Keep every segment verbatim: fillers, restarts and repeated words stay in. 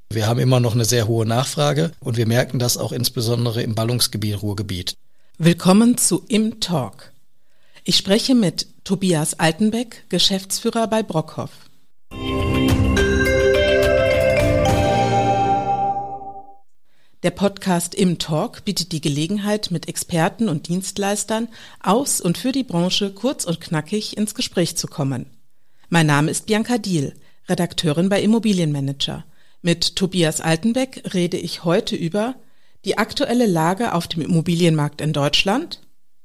Wir haben immer noch eine sehr hohe Nachfrage und wir merken das auch insbesondere im Ballungsgebiet Ruhrgebiet. Willkommen zu Im Talk. Ich spreche mit Tobias Altenbeck, Geschäftsführer bei Brockhoff. Der Podcast Im Talk bietet die Gelegenheit, mit Experten und Dienstleistern aus und für die Branche kurz und knackig ins Gespräch zu kommen. Mein Name ist Bianca Diehl, Redakteurin bei Immobilienmanager. Mit Tobias Altenbeck rede ich heute über die aktuelle Lage auf dem Immobilienmarkt in Deutschland,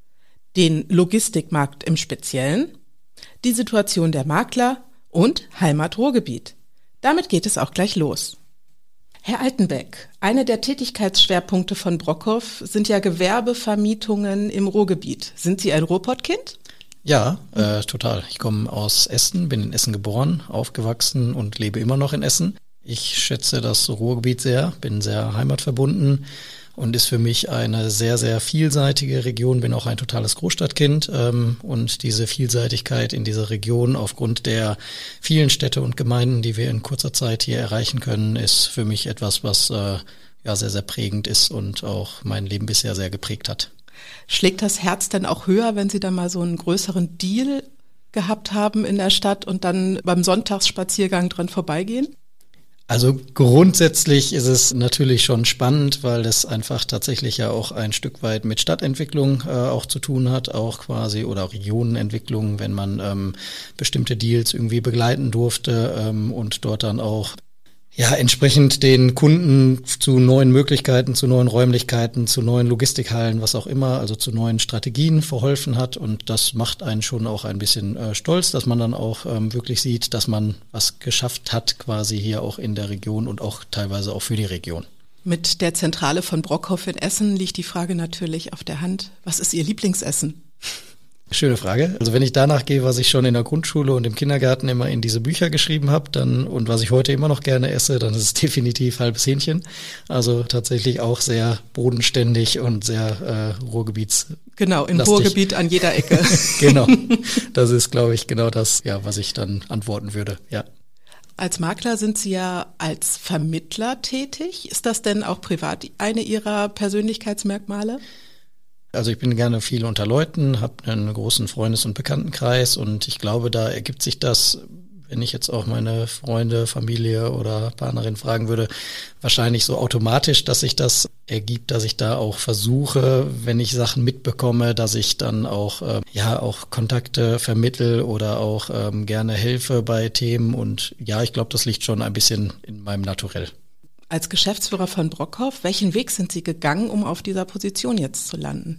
den Logistikmarkt im Speziellen, die Situation der Makler und Heimat Ruhrgebiet. Damit geht es auch gleich los. Herr Altenbeck, einer der Tätigkeitsschwerpunkte von Brockhoff sind ja Gewerbevermietungen im Ruhrgebiet. Sind Sie ein Ruhrpottkind? Ja, äh, total. Ich komme aus Essen, bin in Essen geboren, aufgewachsen und lebe immer noch in Essen. Ich schätze das Ruhrgebiet sehr, bin sehr heimatverbunden und ist für mich eine sehr, sehr vielseitige Region, bin auch ein totales Großstadtkind ähm, und diese Vielseitigkeit in dieser Region aufgrund der vielen Städte und Gemeinden, die wir in kurzer Zeit hier erreichen können, ist für mich etwas, was äh, ja sehr, sehr prägend ist und auch mein Leben bisher sehr geprägt hat. Schlägt das Herz denn auch höher, wenn Sie da mal so einen größeren Deal gehabt haben in der Stadt und dann beim Sonntagsspaziergang dran vorbeigehen? Also grundsätzlich ist es natürlich schon spannend, weil das einfach tatsächlich ja auch ein Stück weit mit Stadtentwicklung äh, auch zu tun hat, auch quasi oder auch Regionenentwicklung, wenn man ähm, bestimmte Deals irgendwie begleiten durfte ähm, und dort dann auch ja entsprechend den Kunden zu neuen Möglichkeiten, zu neuen Räumlichkeiten, zu neuen Logistikhallen, was auch immer, also zu neuen Strategien verholfen hat. Und das macht einen schon auch ein bisschen äh, stolz, dass man dann auch ähm, wirklich sieht, dass man was geschafft hat, quasi hier auch in der Region und auch teilweise auch für die Region. Mit der Zentrale von Brockhoff in Essen liegt die Frage natürlich auf der Hand. Was ist Ihr Lieblingsessen? Schöne Frage. Also wenn ich danach gehe, was ich schon in der Grundschule und im Kindergarten immer in diese Bücher geschrieben habe, dann und was ich heute immer noch gerne esse, dann ist es definitiv halbes Hähnchen. Also tatsächlich auch sehr bodenständig und sehr äh, Ruhrgebiets. Genau, im Ruhrgebiet an jeder Ecke. Genau. Das ist, glaube ich, genau das, ja, was ich dann antworten würde. Ja. Als Makler sind Sie ja als Vermittler tätig. Ist das denn auch privat eine Ihrer Persönlichkeitsmerkmale? Also ich bin gerne viel unter Leuten, habe einen großen Freundes- und Bekanntenkreis und ich glaube, da ergibt sich das, wenn ich jetzt auch meine Freunde, Familie oder Partnerin fragen würde, wahrscheinlich so automatisch, dass sich das ergibt, dass ich da auch versuche, wenn ich Sachen mitbekomme, dass ich dann auch äh, ja auch Kontakte vermittel oder auch ähm, gerne helfe bei Themen und ja, ich glaube, das liegt schon ein bisschen in meinem Naturell. Als Geschäftsführer von Brockhoff, welchen Weg sind Sie gegangen, um auf dieser Position jetzt zu landen?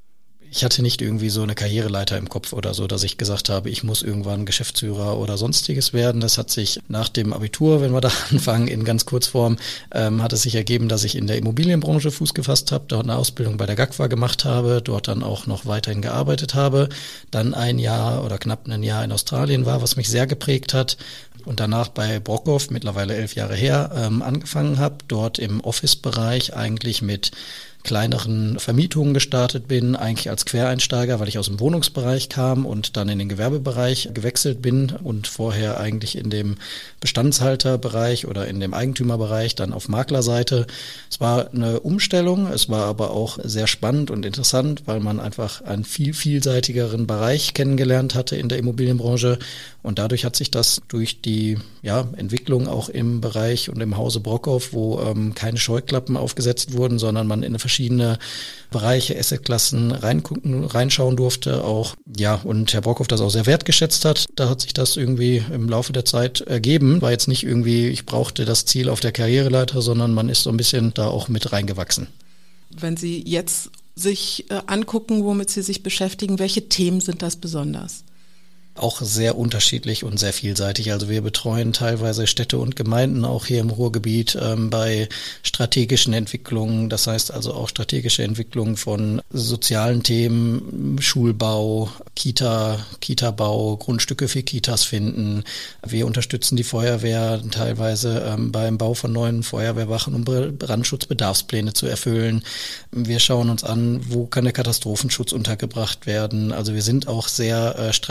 Ich hatte nicht irgendwie so eine Karriereleiter im Kopf oder so, dass ich gesagt habe, ich muss irgendwann Geschäftsführer oder sonstiges werden. Das hat sich nach dem Abitur, wenn wir da anfangen, in ganz Kurzform, ähm, hat es sich ergeben, dass ich in der Immobilienbranche Fuß gefasst habe, dort eine Ausbildung bei der G A K W A gemacht habe, dort dann auch noch weiterhin gearbeitet habe, dann ein Jahr oder knapp ein Jahr in Australien war, was mich sehr geprägt hat. Und danach bei Brockhoff, mittlerweile elf Jahre her, ähm, angefangen habe, dort im Office-Bereich eigentlich mit kleineren Vermietungen gestartet bin, eigentlich als Quereinsteiger, weil ich aus dem Wohnungsbereich kam und dann in den Gewerbebereich gewechselt bin und vorher eigentlich in dem Bestandshalterbereich oder in dem Eigentümerbereich, dann auf Maklerseite. Es war eine Umstellung, es war aber auch sehr spannend und interessant, weil man einfach einen viel vielseitigeren Bereich kennengelernt hatte in der Immobilienbranche und dadurch hat sich das durch die ja, Entwicklung auch im Bereich und im Hause Brockhoff, wo ähm, keine Scheuklappen aufgesetzt wurden, sondern man in verschiedene Bereiche, Assetklassen reingucken, reinschauen durfte auch. Ja, und Herr Brockhoff das auch sehr wertgeschätzt hat. Da hat sich das irgendwie im Laufe der Zeit ergeben. War jetzt nicht irgendwie, ich brauchte das Ziel auf der Karriereleiter, sondern man ist so ein bisschen da auch mit reingewachsen. Wenn Sie jetzt sich äh, angucken, womit Sie sich beschäftigen, welche Themen sind das besonders? Auch sehr unterschiedlich und sehr vielseitig. Also wir betreuen teilweise Städte und Gemeinden auch hier im Ruhrgebiet ähm, bei strategischen Entwicklungen. Das heißt also auch strategische Entwicklung von sozialen Themen, Schulbau, Kita, Kita-Bau, Grundstücke für Kitas finden. Wir unterstützen die Feuerwehr teilweise ähm, beim Bau von neuen Feuerwehrwachen, um Brandschutzbedarfspläne zu erfüllen. Wir schauen uns an, wo kann der Katastrophenschutz untergebracht werden. Also wir sind auch sehr äh, strategisch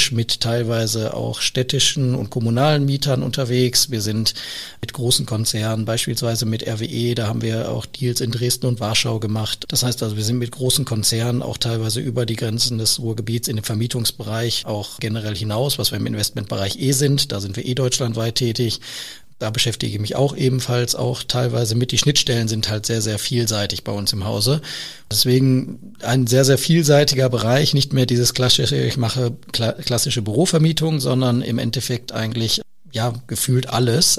Misch mit teilweise auch städtischen und kommunalen Mietern unterwegs. Wir sind mit großen Konzernen, beispielsweise mit R W E, da haben wir auch Deals in Dresden und Warschau gemacht. Das heißt also, wir sind mit großen Konzernen auch teilweise über die Grenzen des Ruhrgebiets in den Vermietungsbereich auch generell hinaus, was wir im Investmentbereich eh sind. Da sind wir eh deutschlandweit tätig. Da beschäftige ich mich auch ebenfalls auch teilweise mit. Die Schnittstellen sind halt sehr, sehr vielseitig bei uns im Hause. Deswegen ein sehr, sehr vielseitiger Bereich, nicht mehr dieses klassische, ich mache kla- klassische Bürovermietung, sondern im Endeffekt eigentlich ja gefühlt alles.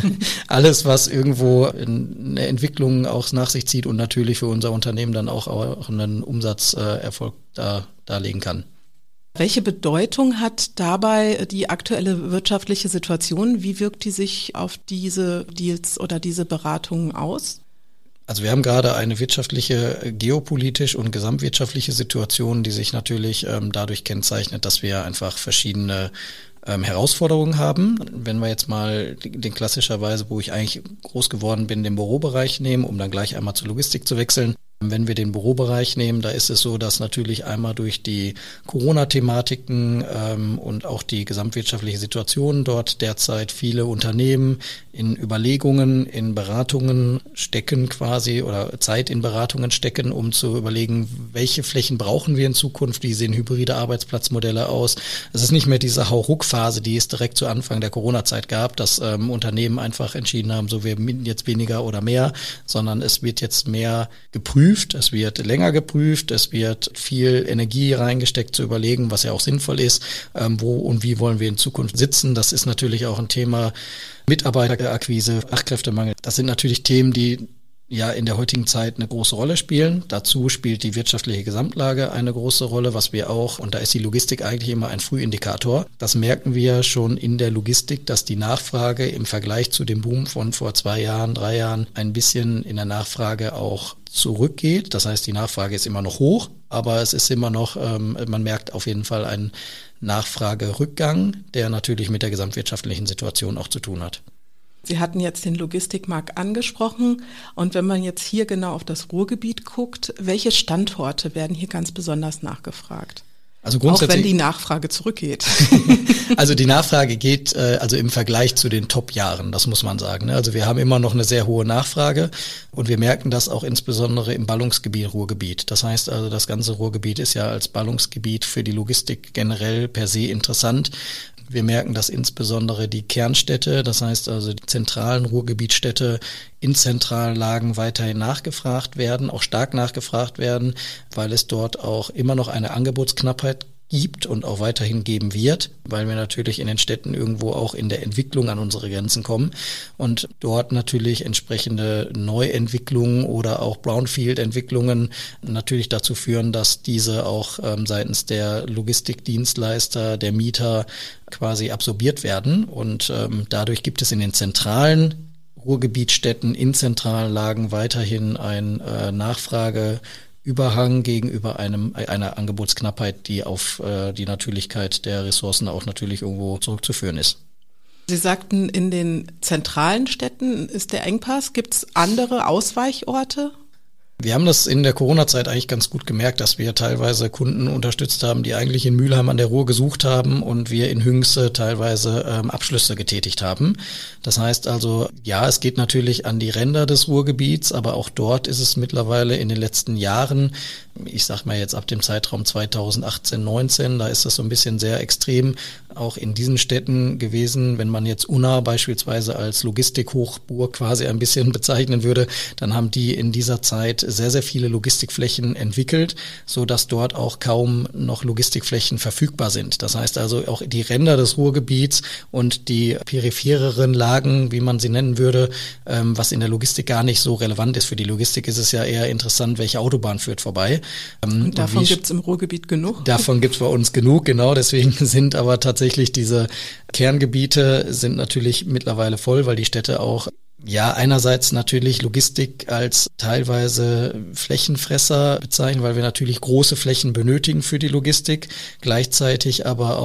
Alles, was irgendwo eine Entwicklung auch nach sich zieht und natürlich für unser Unternehmen dann auch, auch einen Umsatzerfolg da, darlegen kann. Welche Bedeutung hat dabei die aktuelle wirtschaftliche Situation? Wie wirkt die sich auf diese Deals oder diese Beratungen aus? Also wir haben gerade eine wirtschaftliche, geopolitisch und gesamtwirtschaftliche Situation, die sich natürlich ähm, dadurch kennzeichnet, dass wir einfach verschiedene ähm, Herausforderungen haben. Wenn wir jetzt mal den klassischerweise, wo ich eigentlich groß geworden bin, den Bürobereich nehmen, um dann gleich einmal zur Logistik zu wechseln. Wenn wir den Bürobereich nehmen, da ist es so, dass natürlich einmal durch die Corona-Thematiken ähm, und auch die gesamtwirtschaftliche Situation dort derzeit viele Unternehmen in Überlegungen, in Beratungen stecken quasi oder Zeit in Beratungen stecken, um zu überlegen, welche Flächen brauchen wir in Zukunft, wie sehen hybride Arbeitsplatzmodelle aus. Es ist nicht mehr diese Hauruck-Phase, die es direkt zu Anfang der Corona-Zeit gab, dass ähm, Unternehmen einfach entschieden haben, so wir mieten jetzt weniger oder mehr, sondern es wird jetzt mehr geprüft. Es wird länger geprüft, es wird viel Energie reingesteckt zu überlegen, was ja auch sinnvoll ist, ähm, wo und wie wollen wir in Zukunft sitzen. Das ist natürlich auch ein Thema Mitarbeiterakquise, Fachkräftemangel. Das sind natürlich Themen, die ja in der heutigen Zeit eine große Rolle spielen. Dazu spielt die wirtschaftliche Gesamtlage eine große Rolle, was wir auch, und da ist die Logistik eigentlich immer ein Frühindikator. Das merken wir schon in der Logistik, dass die Nachfrage im Vergleich zu dem Boom von vor zwei Jahren, drei Jahren ein bisschen in der Nachfrage auch zurückgeht. Das heißt, die Nachfrage ist immer noch hoch, aber es ist immer noch, ähm, man merkt auf jeden Fall einen Nachfragerückgang, der natürlich mit der gesamtwirtschaftlichen Situation auch zu tun hat. Sie hatten jetzt den Logistikmarkt angesprochen und wenn man jetzt hier genau auf das Ruhrgebiet guckt, welche Standorte werden hier ganz besonders nachgefragt? Also grundsätzlich, auch wenn die Nachfrage zurückgeht. Also die Nachfrage geht äh, also im Vergleich zu den Top-Jahren, das muss man sagen. Ne? Also wir haben immer noch eine sehr hohe Nachfrage und wir merken das auch insbesondere im Ballungsgebiet Ruhrgebiet. Das heißt also, das ganze Ruhrgebiet ist ja als Ballungsgebiet für die Logistik generell per se interessant. Wir merken, dass insbesondere die Kernstädte, das heißt also die zentralen Ruhrgebietsstädte in zentralen Lagen weiterhin nachgefragt werden, auch stark nachgefragt werden, weil es dort auch immer noch eine Angebotsknappheit gibt und auch weiterhin geben wird, weil wir natürlich in den Städten irgendwo auch in der Entwicklung an unsere Grenzen kommen und dort natürlich entsprechende Neuentwicklungen oder auch Brownfield-Entwicklungen natürlich dazu führen, dass diese auch ähm, seitens der Logistikdienstleister, der Mieter quasi absorbiert werden und ähm, dadurch gibt es in den zentralen Ruhrgebietsstädten, in zentralen Lagen weiterhin ein äh, Nachfrage Überhang gegenüber einem einer Angebotsknappheit, die auf äh, die Natürlichkeit der Ressourcen auch natürlich irgendwo zurückzuführen ist. Sie sagten, in den zentralen Städten ist der Engpass. Gibt es andere Ausweichorte? Wir haben das in der Corona-Zeit eigentlich ganz gut gemerkt, dass wir teilweise Kunden unterstützt haben, die eigentlich in Mülheim an der Ruhr gesucht haben und wir in Hünxe teilweise ähm, Abschlüsse getätigt haben. Das heißt also, ja, es geht natürlich an die Ränder des Ruhrgebiets, aber auch dort ist es mittlerweile in den letzten Jahren, ich sag mal jetzt ab dem Zeitraum zweitausendachtzehn, neunzehn, da ist das so ein bisschen sehr extrem, auch in diesen Städten gewesen. Wenn man jetzt Unna beispielsweise als Logistikhochburg quasi ein bisschen bezeichnen würde, dann haben die in dieser Zeit sehr, sehr viele Logistikflächen entwickelt, so dass dort auch kaum noch Logistikflächen verfügbar sind. Das heißt also auch die Ränder des Ruhrgebiets und die periphereren Lagen, wie man sie nennen würde, ähm, was in der Logistik gar nicht so relevant ist. Für die Logistik ist es ja eher interessant, welche Autobahn führt vorbei. Ähm, und davon gibt es im Ruhrgebiet genug? Davon gibt es bei uns genug, genau. Deswegen sind aber tatsächlich diese Kerngebiete sind natürlich mittlerweile voll, weil die Städte auch ja, einerseits natürlich Logistik als teilweise Flächenfresser bezeichnen, weil wir natürlich große Flächen benötigen für die Logistik, gleichzeitig aber auch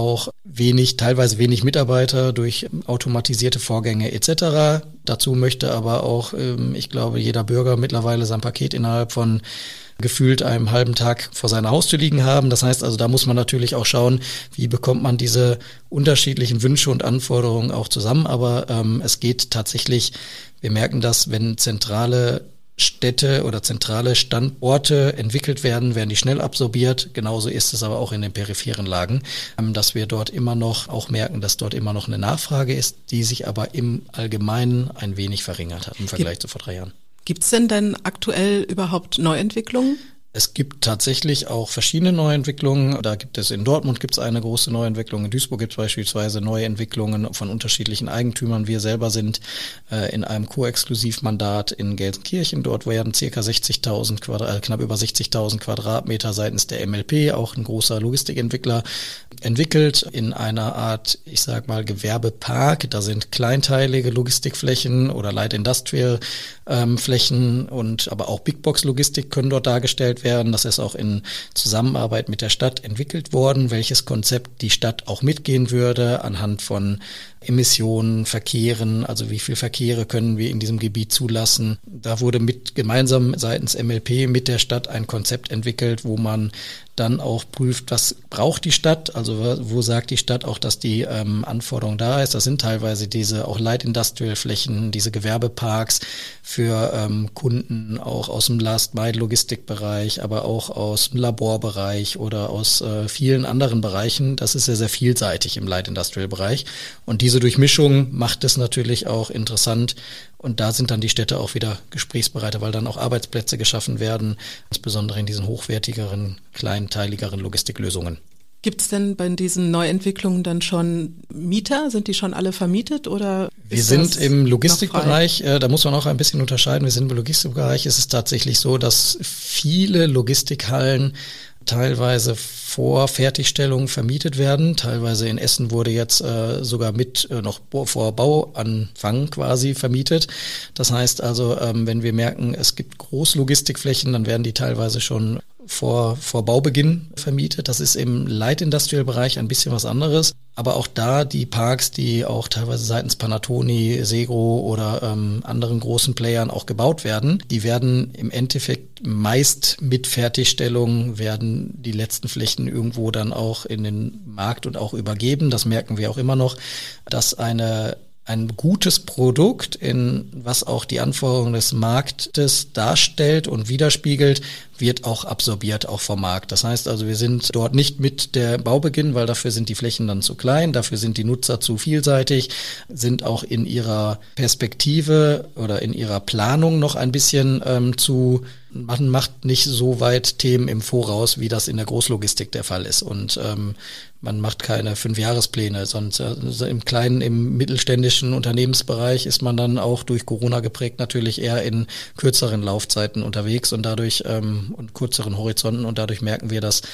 wenig, teilweise wenig Mitarbeiter durch automatisierte Vorgänge et cetera. Dazu möchte aber auch, ich glaube, jeder Bürger mittlerweile sein Paket innerhalb von gefühlt einem halben Tag vor seiner Haustür liegen haben. Das heißt also, da muss man natürlich auch schauen, wie bekommt man diese unterschiedlichen Wünsche und Anforderungen auch zusammen. Aber ähm, es geht tatsächlich, wir merken das, wenn zentrale Städte oder zentrale Standorte entwickelt werden, werden die schnell absorbiert. Genauso ist es aber auch in den peripheren Lagen, dass wir dort immer noch auch merken, dass dort immer noch eine Nachfrage ist, die sich aber im Allgemeinen ein wenig verringert hat im Vergleich zu vor drei Jahren. Gibt es denn dann aktuell überhaupt Neuentwicklungen? Es gibt tatsächlich auch verschiedene Neuentwicklungen. Da gibt es in Dortmund gibt es eine große Neuentwicklung. In Duisburg gibt es beispielsweise Neuentwicklungen von unterschiedlichen Eigentümern. Wir selber sind äh, in einem Co-Exklusivmandat in Gelsenkirchen. Dort werden circa sechzigtausend Quadrat, äh, knapp über sechzigtausend Quadratmeter seitens der M L P, auch ein großer Logistikentwickler, entwickelt in einer Art, ich sag mal, Gewerbepark. Da sind kleinteilige Logistikflächen oder Light Industrial ähm, Flächen und aber auch Big Box Logistik können dort dargestellt werden. Das ist auch in Zusammenarbeit mit der Stadt entwickelt worden, welches Konzept die Stadt auch mitgehen würde anhand von Emissionen, Verkehren, also wie viel Verkehre können wir in diesem Gebiet zulassen. Da wurde mit gemeinsam seitens M L P mit der Stadt ein Konzept entwickelt, wo man dann auch prüft, was braucht die Stadt, also wo sagt die Stadt auch, dass die ähm, Anforderung da ist. Das sind teilweise diese auch Light Industrial Flächen, diese Gewerbeparks für ähm, Kunden auch aus dem Last-Mile-Logistikbereich, aber auch aus dem Laborbereich oder aus äh, vielen anderen Bereichen. Das ist sehr, sehr vielseitig im Light Industrial Bereich. Und diese Durchmischung macht es natürlich auch interessant. Und da sind dann die Städte auch wieder gesprächsbereiter, weil dann auch Arbeitsplätze geschaffen werden, insbesondere in diesen hochwertigeren, kleinteiligeren Logistiklösungen. Gibt es denn bei diesen Neuentwicklungen dann schon Mieter? Sind die schon alle vermietet oder? Wir sind im Logistikbereich, äh, da muss man auch ein bisschen unterscheiden. Wir sind im Logistikbereich. Es ist tatsächlich so, dass viele Logistikhallen teilweise vor Fertigstellung vermietet werden. Teilweise in Essen wurde jetzt äh, sogar mit äh, noch vor Bauanfang quasi vermietet. Das heißt also, ähm, wenn wir merken, es gibt Großlogistikflächen, dann werden die teilweise schon vor, vor Baubeginn vermietet. Das ist im Light Industrial Bereich ein bisschen was anderes. Aber auch da die Parks, die auch teilweise seitens Panattoni, Segro oder ähm, anderen großen Playern auch gebaut werden, die werden im Endeffekt meist mit Fertigstellung, werden die letzten Flächen irgendwo dann auch in den Markt und auch übergeben. Das merken wir auch immer noch, dass eine ein gutes Produkt, in was auch die Anforderungen des Marktes darstellt und widerspiegelt, wird auch absorbiert, auch vom Markt. Das heißt also, wir sind dort nicht mit der Baubeginn, weil dafür sind die Flächen dann zu klein, dafür sind die Nutzer zu vielseitig, sind auch in ihrer Perspektive oder in ihrer Planung noch ein bisschen ähm, zu, man macht nicht so weit Themen im Voraus, wie das in der Großlogistik der Fall ist. Und ähm, man macht keine Fünfjahrespläne, sondern äh, im kleinen, im mittelständischen Unternehmensbereich ist man dann auch durch Corona geprägt natürlich eher in kürzeren Laufzeiten unterwegs und dadurch ähm, und kürzeren Horizonten und dadurch merken wir, dass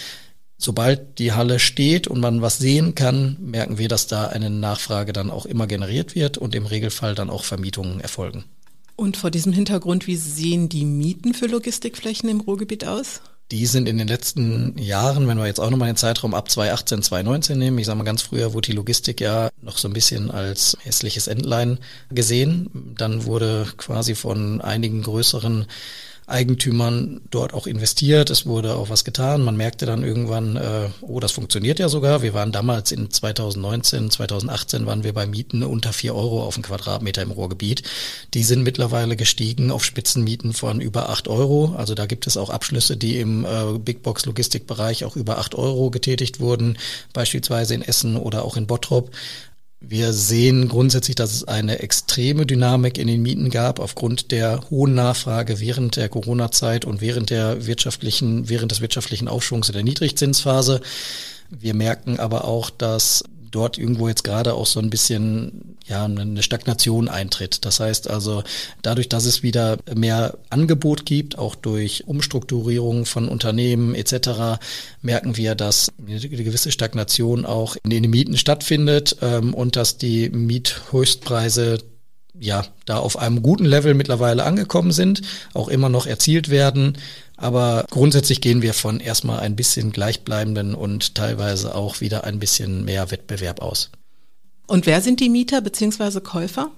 sobald die Halle steht und man was sehen kann, merken wir, dass da eine Nachfrage dann auch immer generiert wird und im Regelfall dann auch Vermietungen erfolgen. Und vor diesem Hintergrund, wie sehen die Mieten für Logistikflächen im Ruhrgebiet aus? Die sind in den letzten Jahren, wenn wir jetzt auch nochmal den Zeitraum ab zweitausendachtzehn, zweitausendneunzehn nehmen, ich sage mal ganz früher wurde die Logistik ja noch so ein bisschen als hässliches Entlein gesehen. Dann wurde quasi von einigen größeren Eigentümern dort auch investiert, es wurde auch was getan, man merkte dann irgendwann, äh, oh, das funktioniert ja sogar. Wir waren damals in zweitausendneunzehn, zweitausendachtzehn waren wir bei Mieten unter vier Euro auf den Quadratmeter im Ruhrgebiet. Die sind mittlerweile gestiegen auf Spitzenmieten von über acht Euro. Also da gibt es auch Abschlüsse, die im äh, Big-Box-Logistikbereich auch über acht Euro getätigt wurden, beispielsweise in Essen oder auch in Bottrop. Wir sehen grundsätzlich, dass es eine extreme Dynamik in den Mieten gab aufgrund der hohen Nachfrage während der Corona-Zeit und während der wirtschaftlichen, während des wirtschaftlichen Aufschwungs in der Niedrigzinsphase. Wir merken aber auch, dass dort irgendwo jetzt gerade auch so ein bisschen ja eine Stagnation eintritt. Das heißt also, dadurch, dass es wieder mehr Angebot gibt, auch durch Umstrukturierung von Unternehmen et cetera, merken wir, dass eine gewisse Stagnation auch in den Mieten stattfindet ähm, und dass die Miethöchstpreise ja, da auf einem guten Level mittlerweile angekommen sind, auch immer noch erzielt werden. Aber grundsätzlich gehen wir von erstmal ein bisschen gleichbleibenden und teilweise auch wieder ein bisschen mehr Wettbewerb aus. Und wer sind die Mieter bzw. Käufer?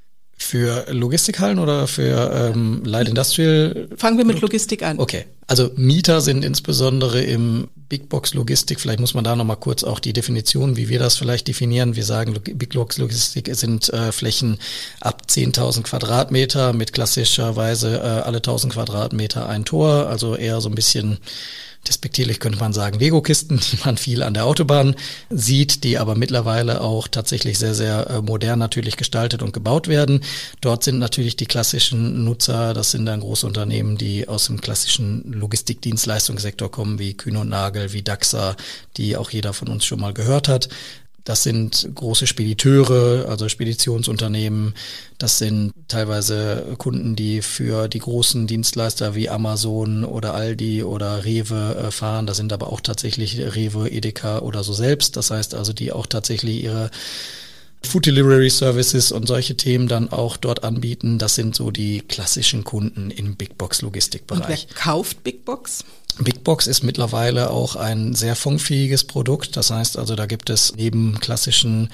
Für Logistikhallen oder für ähm, Light Industrial? Fangen wir mit Logistik an. Okay, also Mieter sind insbesondere im Big Box Logistik, vielleicht muss man da nochmal kurz auch die Definition, wie wir das vielleicht definieren. Wir sagen, Big Box Logistik sind äh, Flächen ab zehntausend Quadratmeter mit klassischerweise äh, alle tausend Quadratmeter ein Tor, also eher so ein bisschen despektierlich könnte man sagen, Lego-Kisten, die man viel an der Autobahn sieht, die aber mittlerweile auch tatsächlich sehr, sehr äh, modern natürlich gestaltet und gebaut werden. Dort sind natürlich die klassischen Nutzer, das sind dann große Unternehmen, die aus dem klassischen Logistikdienstleistungssektor kommen, wie Kühn und Nagel, wie Daxa, die auch jeder von uns schon mal gehört hat. Das sind große Spediteure, also Speditionsunternehmen. Das sind teilweise Kunden, die für die großen Dienstleister wie Amazon oder Aldi oder Rewe fahren. Das sind aber auch tatsächlich Rewe, Edeka oder so selbst. Das heißt also, die auch tatsächlich ihre Food Delivery Services und solche Themen dann auch dort anbieten. Das sind so die klassischen Kunden im Big Box Logistikbereich. Und wer kauft Big Box? Big Box ist mittlerweile auch ein sehr fondsfähiges Produkt. Das heißt also, da gibt es neben klassischen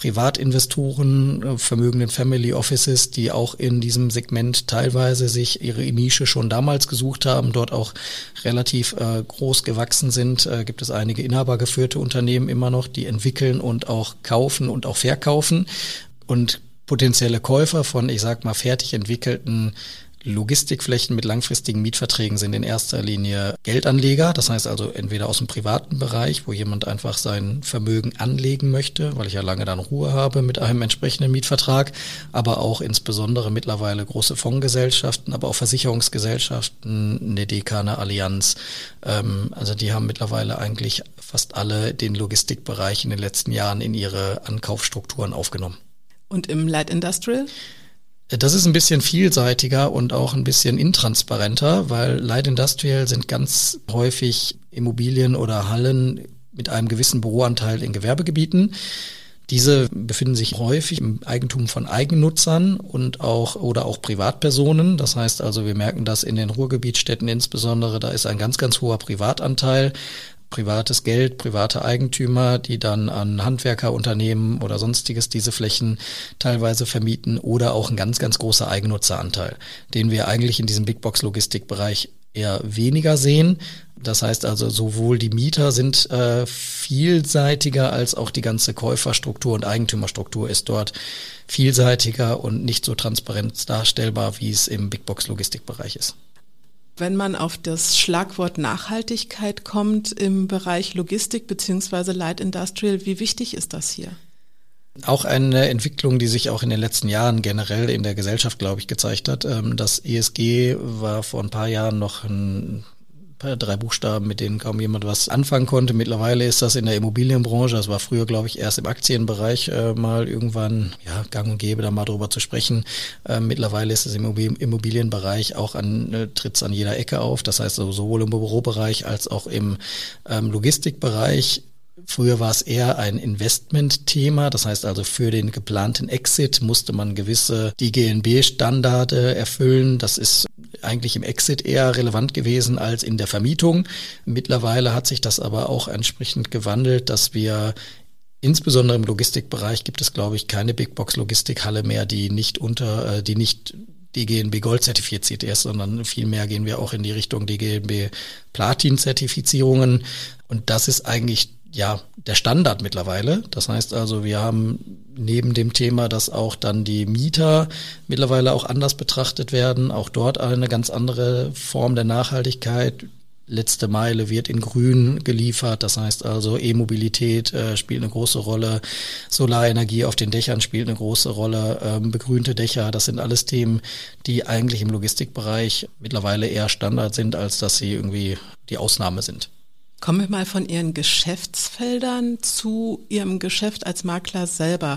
Privatinvestoren, vermögenden Family Offices, die auch in diesem Segment teilweise sich ihre Nische schon damals gesucht haben, dort auch relativ äh, groß gewachsen sind. Äh, gibt es einige inhabergeführte Unternehmen immer noch, die entwickeln und auch kaufen und auch verkaufen. Und potenzielle Käufer von, ich sag mal, fertig entwickelten Logistikflächen mit langfristigen Mietverträgen sind in erster Linie Geldanleger, das heißt also entweder aus dem privaten Bereich, wo jemand einfach sein Vermögen anlegen möchte, weil ich ja lange dann Ruhe habe mit einem entsprechenden Mietvertrag, aber auch insbesondere mittlerweile große Fondsgesellschaften, aber auch Versicherungsgesellschaften, eine Deka, eine Allianz, ähm, also die haben mittlerweile eigentlich fast alle den Logistikbereich in den letzten Jahren in ihre Ankaufsstrukturen aufgenommen. Und im Light Industrial? Das ist ein bisschen vielseitiger und auch ein bisschen intransparenter, weil Light Industrial sind ganz häufig Immobilien oder Hallen mit einem gewissen Büroanteil in Gewerbegebieten. Diese befinden sich häufig im Eigentum von Eigennutzern und auch oder auch Privatpersonen. Das heißt also, wir merken das in den Ruhrgebietsstädten insbesondere, da ist ein ganz, ganz hoher Privatanteil. Privates Geld, private Eigentümer, die dann an Handwerkerunternehmen oder sonstiges diese Flächen teilweise vermieten oder auch ein ganz, ganz großer Eigennutzeranteil, den wir eigentlich in diesem Big-Box-Logistikbereich eher weniger sehen. Das heißt also, sowohl die Mieter sind äh, vielseitiger als auch die ganze Käuferstruktur und Eigentümerstruktur ist dort vielseitiger und nicht so transparent darstellbar, wie es im Big-Box-Logistikbereich ist. Wenn man auf das Schlagwort Nachhaltigkeit kommt im Bereich Logistik bzw. Light Industrial, wie wichtig ist das hier? Auch eine Entwicklung, die sich auch in den letzten Jahren generell in der Gesellschaft, glaube ich, gezeigt hat. Das E S G war vor ein paar Jahren noch ein drei Buchstaben, mit denen kaum jemand was anfangen konnte. Mittlerweile ist das in der Immobilienbranche, das war früher, glaube ich, erst im Aktienbereich äh, mal irgendwann ja gang und gäbe, da mal drüber zu sprechen. Äh, mittlerweile ist es im Immobilienbereich auch an, äh, tritt's an jeder Ecke auf. Das heißt, also sowohl im Bürobereich als auch im ähm, Logistikbereich. Früher war es eher ein Investmentthema, das heißt also für den geplanten Exit musste man gewisse D G N B-Standarde erfüllen. Das ist eigentlich im Exit eher relevant gewesen als in der Vermietung. Mittlerweile hat sich das aber auch entsprechend gewandelt, dass wir insbesondere im Logistikbereich gibt es, glaube ich, keine Big-Box-Logistikhalle mehr, die nicht unter, äh, die nicht D G N B Gold zertifiziert ist, sondern vielmehr gehen wir auch in die Richtung D G N B Platin-Zertifizierungen. Und das ist eigentlich ja der Standard mittlerweile. Das heißt also, wir haben neben dem Thema, dass auch dann die Mieter mittlerweile auch anders betrachtet werden, auch dort eine ganz andere Form der Nachhaltigkeit. Letzte Meile wird in Grün geliefert, das heißt also E-Mobilität äh, spielt eine große Rolle, Solarenergie auf den Dächern spielt eine große Rolle, ähm, begrünte Dächer, das sind alles Themen, die eigentlich im Logistikbereich mittlerweile eher Standard sind, als dass sie irgendwie die Ausnahme sind. Kommen wir mal von Ihren Geschäftsfeldern zu Ihrem Geschäft als Makler selber.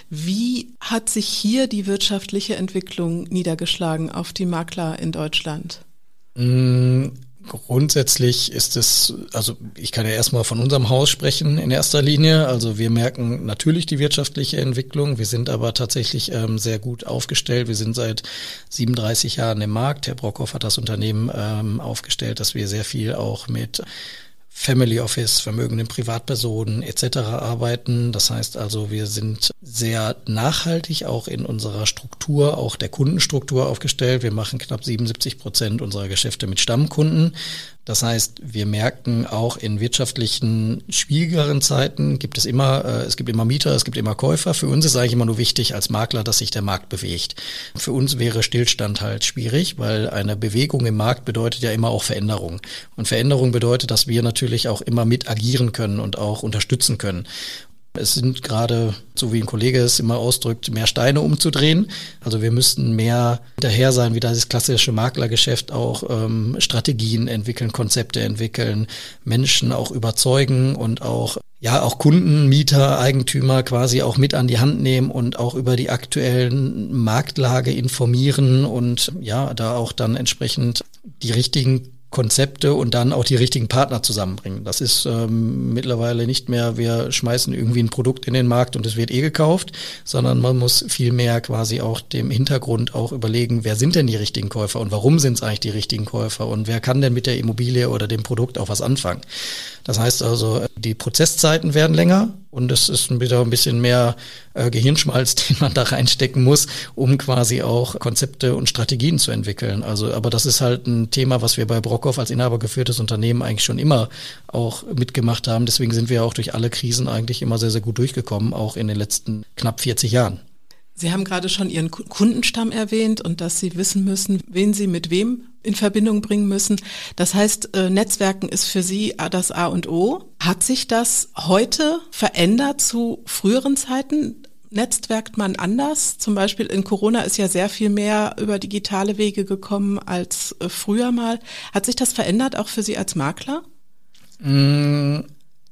Wie hat sich hier die wirtschaftliche Entwicklung niedergeschlagen auf die Makler in Deutschland? Mm, Grundsätzlich ist es, also ich kann ja erstmal von unserem Haus sprechen in erster Linie. Also wir merken natürlich die wirtschaftliche Entwicklung. Wir sind aber tatsächlich ähm, sehr gut aufgestellt. Wir sind seit siebenunddreißig Jahren im Markt. Herr Brockhoff hat das Unternehmen ähm, aufgestellt, dass wir sehr viel auch mit Family Office, vermögenden Privatpersonen et cetera arbeiten. Das heißt also, wir sind sehr nachhaltig auch in unserer Struktur, auch der Kundenstruktur aufgestellt. Wir machen knapp siebenundsiebzig Prozent unserer Geschäfte mit Stammkunden. Das heißt, wir merken auch in wirtschaftlichen, schwierigeren Zeiten gibt es immer, äh, es gibt immer Mieter, es gibt immer Käufer. Für uns ist eigentlich immer nur wichtig als Makler, dass sich der Markt bewegt. Für uns wäre Stillstand halt schwierig, weil eine Bewegung im Markt bedeutet ja immer auch Veränderung. Und Veränderung bedeutet, dass wir natürlich auch immer mit agieren können und auch unterstützen können. Es sind gerade, so wie ein Kollege es immer ausdrückt, mehr Steine umzudrehen. Also wir müssten mehr hinterher sein, wie das klassische Maklergeschäft, auch ähm, Strategien entwickeln, Konzepte entwickeln, Menschen auch überzeugen und auch ja auch Kunden, Mieter, Eigentümer quasi auch mit an die Hand nehmen und auch über die aktuellen Marktlage informieren und ja da auch dann entsprechend die richtigen Konzepte und dann auch die richtigen Partner zusammenbringen. Das ist ähm, mittlerweile nicht mehr, wir schmeißen irgendwie ein Produkt in den Markt und es wird eh gekauft, sondern man muss viel mehr quasi auch dem Hintergrund auch überlegen, wer sind denn die richtigen Käufer und warum sind es eigentlich die richtigen Käufer und wer kann denn mit der Immobilie oder dem Produkt auch was anfangen. Das heißt also, die Prozesszeiten werden länger und es ist wieder ein bisschen mehr äh, Gehirnschmalz, den man da reinstecken muss, um quasi auch Konzepte und Strategien zu entwickeln. Also, aber das ist halt ein Thema, was wir bei Brockhoff als inhabergeführtes Unternehmen eigentlich schon immer auch mitgemacht haben. Deswegen sind wir auch durch alle Krisen eigentlich immer sehr, sehr gut durchgekommen, auch in den letzten knapp vierzig Jahren. Sie haben gerade schon Ihren Kundenstamm erwähnt und dass Sie wissen müssen, wen Sie mit wem in Verbindung bringen müssen. Das heißt, Netzwerken ist für Sie das A und O. Hat sich das heute verändert zu früheren Zeiten? Netzwerkt man anders? Zum Beispiel in Corona ist ja sehr viel mehr über digitale Wege gekommen als früher mal. Hat sich das verändert auch für Sie als Makler? Mmh,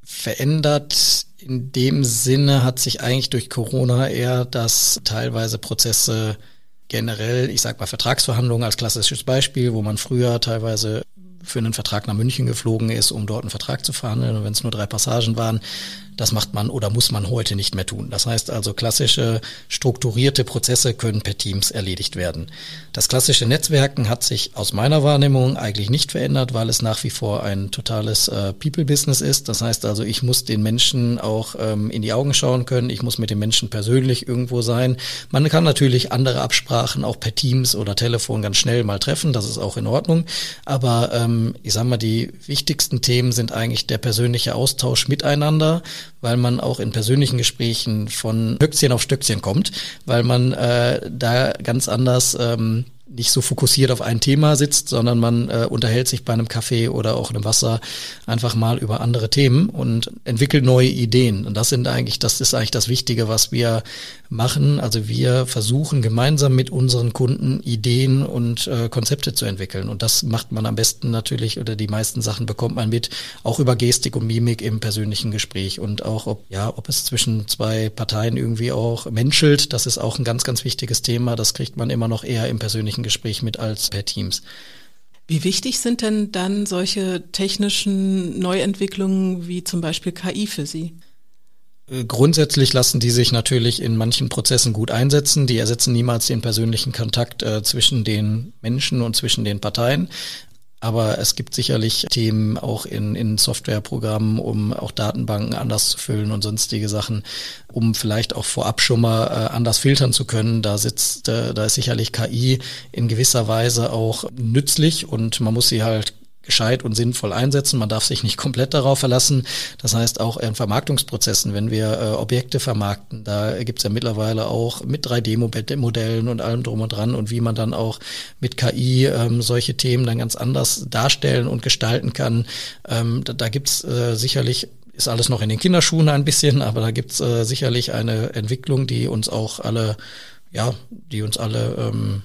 verändert in dem Sinne hat sich eigentlich durch Corona eher, dass teilweise Prozesse generell, ich sag mal Vertragsverhandlungen als klassisches Beispiel, wo man früher teilweise für einen Vertrag nach München geflogen ist, um dort einen Vertrag zu verhandeln. Und wenn es nur drei Passagen waren, das macht man oder muss man heute nicht mehr tun. Das heißt also, klassische strukturierte Prozesse können per Teams erledigt werden. Das klassische Netzwerken hat sich aus meiner Wahrnehmung eigentlich nicht verändert, weil es nach wie vor ein totales äh, People-Business ist. Das heißt also, ich muss den Menschen auch ähm, in die Augen schauen können. Ich muss mit den Menschen persönlich irgendwo sein. Man kann natürlich andere Absprachen auch per Teams oder Telefon ganz schnell mal treffen. Das ist auch in Ordnung. Aber ähm, ich sag mal, die wichtigsten Themen sind eigentlich der persönliche Austausch miteinander, weil man auch in persönlichen Gesprächen von Höchstchen auf Stöckchen kommt, weil man äh, da ganz anders ähm, nicht so fokussiert auf ein Thema sitzt, sondern man äh, unterhält sich bei einem Kaffee oder auch einem Wasser einfach mal über andere Themen und entwickelt neue Ideen. Und das sind eigentlich, das ist eigentlich das Wichtige, was wir machen. Also wir versuchen gemeinsam mit unseren Kunden Ideen und äh, Konzepte zu entwickeln. Und das macht man am besten natürlich, oder die meisten Sachen bekommt man mit, auch über Gestik und Mimik im persönlichen Gespräch. Und auch, ob, ja, ob es zwischen zwei Parteien irgendwie auch menschelt, das ist auch ein ganz, ganz wichtiges Thema. Das kriegt man immer noch eher im persönlichen Gespräch mit als per Teams. Wie wichtig sind denn dann solche technischen Neuentwicklungen wie zum Beispiel K I für Sie? Grundsätzlich lassen die sich natürlich in manchen Prozessen gut einsetzen. Die ersetzen niemals den persönlichen Kontakt äh, zwischen den Menschen und zwischen den Parteien. Aber es gibt sicherlich Themen auch in, in Softwareprogrammen, um auch Datenbanken anders zu füllen und sonstige Sachen, um vielleicht auch vorab schon mal äh, anders filtern zu können. Da sitzt, äh, da ist sicherlich K I in gewisser Weise auch nützlich und man muss sie halt gescheit und sinnvoll einsetzen. Man darf sich nicht komplett darauf verlassen. Das heißt auch in Vermarktungsprozessen, wenn wir äh, Objekte vermarkten, da gibt's ja mittlerweile auch mit drei D Modellen und allem drum und dran und wie man dann auch mit K I ähm, solche Themen dann ganz anders darstellen und gestalten kann. Ähm, da da gibt's äh, sicherlich, ist alles noch in den Kinderschuhen ein bisschen, aber da gibt's äh, sicherlich eine Entwicklung, die uns auch alle, ja, die uns alle ähm,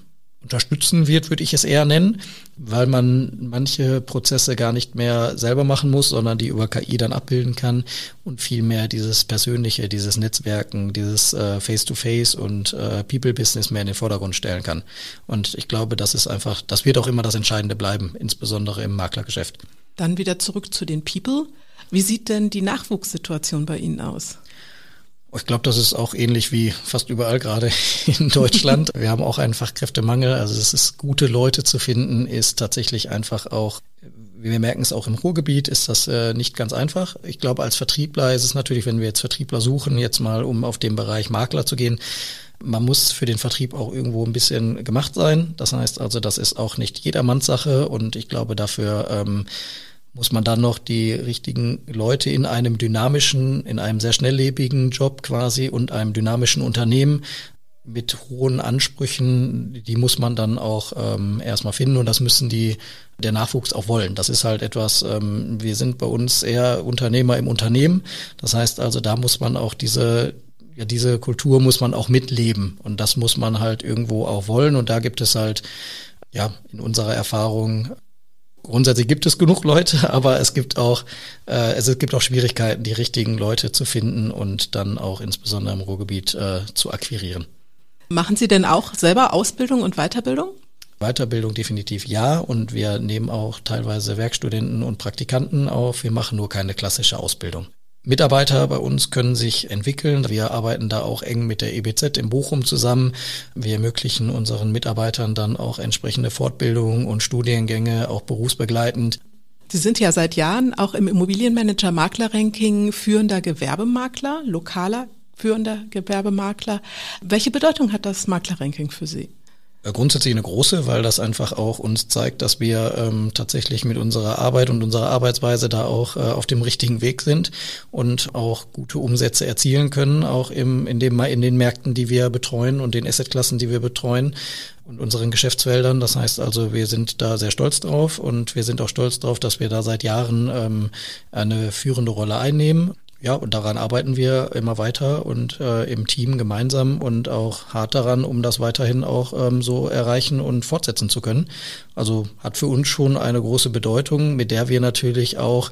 unterstützen wird, würde ich es eher nennen, weil man manche Prozesse gar nicht mehr selber machen muss, sondern die über K I dann abbilden kann und viel mehr dieses Persönliche, dieses Netzwerken, dieses äh, Face-to-Face und äh, People-Business mehr in den Vordergrund stellen kann. Und ich glaube, das ist einfach, das wird auch immer das Entscheidende bleiben, insbesondere im Maklergeschäft. Dann wieder zurück zu den People. Wie sieht denn die Nachwuchssituation bei Ihnen aus? Ich glaube, das ist auch ähnlich wie fast überall gerade in Deutschland. Wir haben auch einen Fachkräftemangel. Also es ist, gute Leute zu finden, ist tatsächlich einfach auch, wir merken es auch im Ruhrgebiet, ist das äh, nicht ganz einfach. Ich glaube, als Vertriebler ist es natürlich, wenn wir jetzt Vertriebler suchen, jetzt mal um auf den Bereich Makler zu gehen, man muss für den Vertrieb auch irgendwo ein bisschen gemacht sein. Das heißt also, das ist auch nicht jedermanns Sache und ich glaube, dafür ähm, muss man dann noch die richtigen Leute in einem dynamischen, in einem sehr schnelllebigen Job quasi und einem dynamischen Unternehmen mit hohen Ansprüchen, die muss man dann auch ähm, erstmal finden und das müssen die der Nachwuchs auch wollen. Das ist halt etwas, ähm, wir sind bei uns eher Unternehmer im Unternehmen. Das heißt also, da muss man auch diese ja, diese Kultur muss man auch mitleben und das muss man halt irgendwo auch wollen und da gibt es halt, ja, in unserer Erfahrung grundsätzlich gibt es genug Leute, aber es gibt auch äh, es gibt auch Schwierigkeiten, die richtigen Leute zu finden und dann auch insbesondere im Ruhrgebiet äh, zu akquirieren. Machen Sie denn auch selber Ausbildung und Weiterbildung? Weiterbildung definitiv ja und wir nehmen auch teilweise Werkstudenten und Praktikanten auf. Wir machen nur keine klassische Ausbildung. Mitarbeiter bei uns können sich entwickeln. Wir arbeiten da auch eng mit der E B Z in Bochum zusammen. Wir ermöglichen unseren Mitarbeitern dann auch entsprechende Fortbildungen und Studiengänge, auch berufsbegleitend. Sie sind ja seit Jahren auch im Immobilienmanager-Makler-Ranking führender Gewerbemakler, lokaler führender Gewerbemakler. Welche Bedeutung hat das Makler-Ranking für Sie? Grundsätzlich eine große, weil das einfach auch uns zeigt, dass wir ähm, tatsächlich mit unserer Arbeit und unserer Arbeitsweise da auch äh, auf dem richtigen Weg sind und auch gute Umsätze erzielen können, auch im, in, dem, in den Märkten, die wir betreuen und den Assetklassen, die wir betreuen und unseren Geschäftsfeldern. Das heißt also, wir sind da sehr stolz drauf und wir sind auch stolz drauf, dass wir da seit Jahren ähm, eine führende Rolle einnehmen. Ja, und daran arbeiten wir immer weiter und äh, im Team gemeinsam und auch hart daran, um das weiterhin auch ähm, so erreichen und fortsetzen zu können. Also hat für uns schon eine große Bedeutung, mit der wir natürlich auch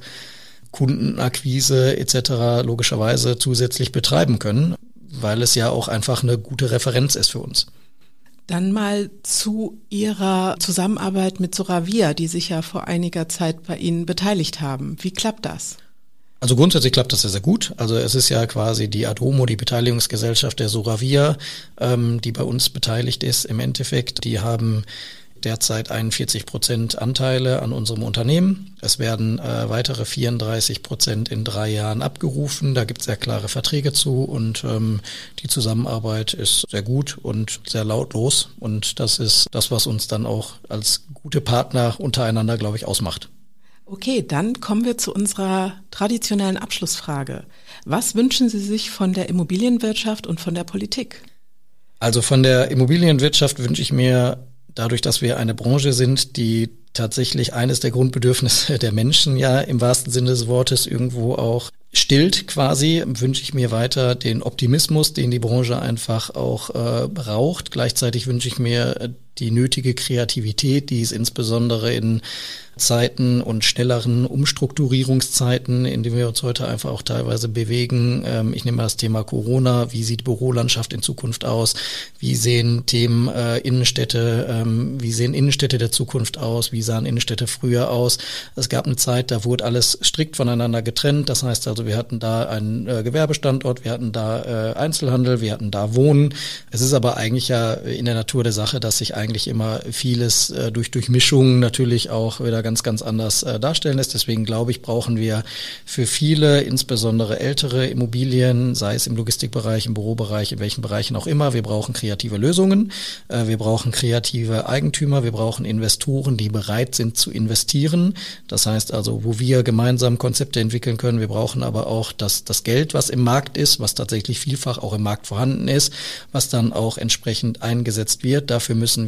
Kundenakquise et cetera logischerweise zusätzlich betreiben können, weil es ja auch einfach eine gute Referenz ist für uns. Dann mal zu Ihrer Zusammenarbeit mit Soravia, die sich ja vor einiger Zeit bei Ihnen beteiligt haben. Wie klappt das? Also grundsätzlich klappt das sehr, sehr gut. Also es ist ja quasi die Adomo, die Beteiligungsgesellschaft der Soravia, ähm, die bei uns beteiligt ist im Endeffekt. Die haben derzeit einundvierzig Prozent Anteile an unserem Unternehmen. Es werden äh, weitere vierunddreißig Prozent in drei Jahren abgerufen. Da gibt es sehr klare Verträge zu und ähm, die Zusammenarbeit ist sehr gut und sehr lautlos. Und das ist das, was uns dann auch als gute Partner untereinander, glaube ich, ausmacht. Okay, dann kommen wir zu unserer traditionellen Abschlussfrage. Was wünschen Sie sich von der Immobilienwirtschaft und von der Politik? Also von der Immobilienwirtschaft wünsche ich mir, dadurch, dass wir eine Branche sind, die tatsächlich eines der Grundbedürfnisse der Menschen ja im wahrsten Sinne des Wortes irgendwo auch stillt quasi, wünsche ich mir weiter den Optimismus, den die Branche einfach auch äh, braucht. Gleichzeitig wünsche ich mir die nötige Kreativität, die es insbesondere in Zeiten und schnelleren Umstrukturierungszeiten, in denen wir uns heute einfach auch teilweise bewegen. Ähm, ich nehme mal das Thema Corona. Wie sieht die Bürolandschaft in Zukunft aus? Wie sehen Themen äh, Innenstädte, ähm, wie sehen Innenstädte der Zukunft aus? Wie sahen Innenstädte früher aus? Es gab eine Zeit, da wurde alles strikt voneinander getrennt. Das heißt also, wir hatten da einen äh, Gewerbestandort, wir hatten da äh, Einzelhandel, wir hatten da Wohnen. Es ist aber eigentlich ja in der Natur der Sache, dass sich eigentlich immer vieles äh, durch Durchmischung natürlich auch wieder ganz, ganz anders äh, darstellen lässt. Deswegen glaube ich, brauchen wir für viele, insbesondere ältere Immobilien, sei es im Logistikbereich, im Bürobereich, in welchen Bereichen auch immer, wir brauchen kreative Lösungen, äh, wir brauchen kreative Eigentümer, wir brauchen Investoren, die bereit sind zu investieren. Das heißt also, wo wir gemeinsam Konzepte entwickeln können, wir brauchen aber auch das, das Geld, was im Markt ist, was tatsächlich vielfach auch im Markt vorhanden ist, was dann auch entsprechend eingesetzt wird. Dafür müssen wir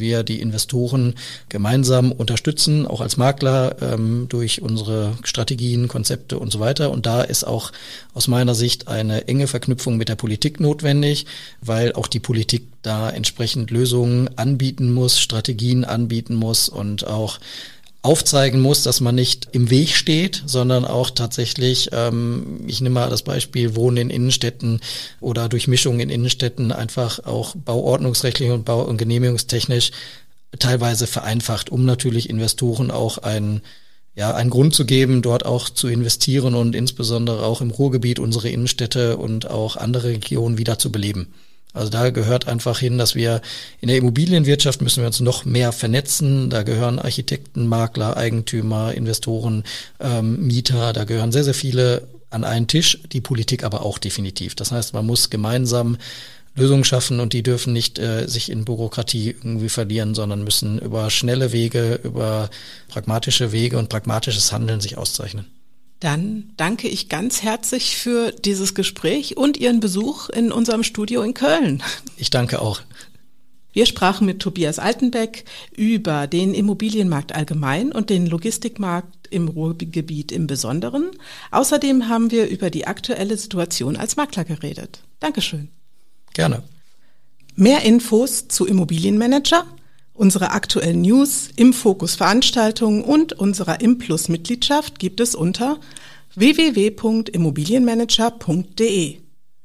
wir die Investoren gemeinsam unterstützen, auch als Makler, ähm, durch unsere Strategien, Konzepte und so weiter. Und da ist auch aus meiner Sicht eine enge Verknüpfung mit der Politik notwendig, weil auch die Politik da entsprechend Lösungen anbieten muss, Strategien anbieten muss und auch aufzeigen muss, dass man nicht im Weg steht, sondern auch tatsächlich, ähm, ich nehme mal das Beispiel Wohnen in Innenstädten oder Durchmischung in Innenstädten, einfach auch bauordnungsrechtlich und bau- und genehmigungstechnisch teilweise vereinfacht, um natürlich Investoren auch einen ja, einen Grund zu geben, dort auch zu investieren und insbesondere auch im Ruhrgebiet unsere Innenstädte und auch andere Regionen wieder zu beleben. Also da gehört einfach hin, dass wir in der Immobilienwirtschaft müssen wir uns noch mehr vernetzen. Da gehören Architekten, Makler, Eigentümer, Investoren, ähm, Mieter, da gehören sehr, sehr viele an einen Tisch, die Politik aber auch definitiv. Das heißt, man muss gemeinsam Lösungen schaffen und die dürfen nicht äh, sich in Bürokratie irgendwie verlieren, sondern müssen über schnelle Wege, über pragmatische Wege und pragmatisches Handeln sich auszeichnen. Dann danke ich ganz herzlich für dieses Gespräch und Ihren Besuch in unserem Studio in Köln. Ich danke auch. Wir sprachen mit Tobias Altenbeck über den Immobilienmarkt allgemein und den Logistikmarkt im Ruhrgebiet im Besonderen. Außerdem haben wir über die aktuelle Situation als Makler geredet. Dankeschön. Gerne. Mehr Infos zu Immobilienmanager, unsere aktuellen News, im Fokus Veranstaltungen und unserer Implus-Mitgliedschaft gibt es unter w w w punkt immobilienmanager punkt d e.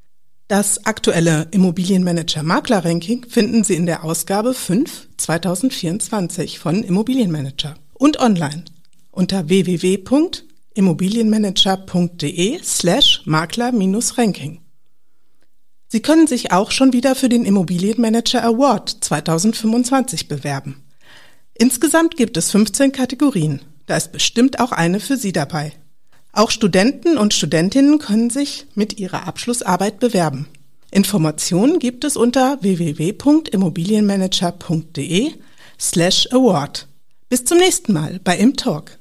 Das aktuelle Immobilienmanager-Makler-Ranking finden Sie in der Ausgabe fünf zweitausendvierundzwanzig von Immobilienmanager und online unter w w w punkt immobilienmanager punkt d e slash makler-ranking. Sie können sich auch schon wieder für den Immobilienmanager Award zweitausendfünfundzwanzig bewerben. Insgesamt gibt es fünfzehn Kategorien. Da ist bestimmt auch eine für Sie dabei. Auch Studenten und Studentinnen können sich mit ihrer Abschlussarbeit bewerben. Informationen gibt es unter w w w punkt immobilienmanager punkt d e slash award. Bis zum nächsten Mal bei Im Talk.